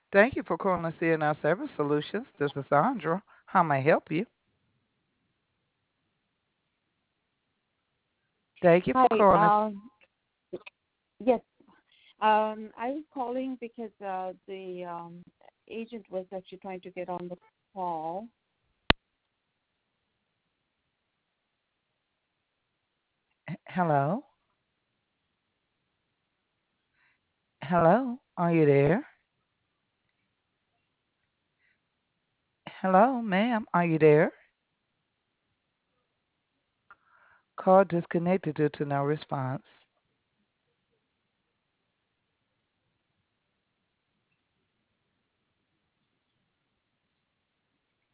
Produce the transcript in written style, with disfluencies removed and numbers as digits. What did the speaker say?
Thank you for calling CNR Service Solutions. This is Sandra. How may I help you? Thank you for Hi. calling us. Yes. I was calling because the agent was actually trying to get on the call. Hello? Hello? Are you there? Hello, ma'am. Are you there? Call disconnected due to no response.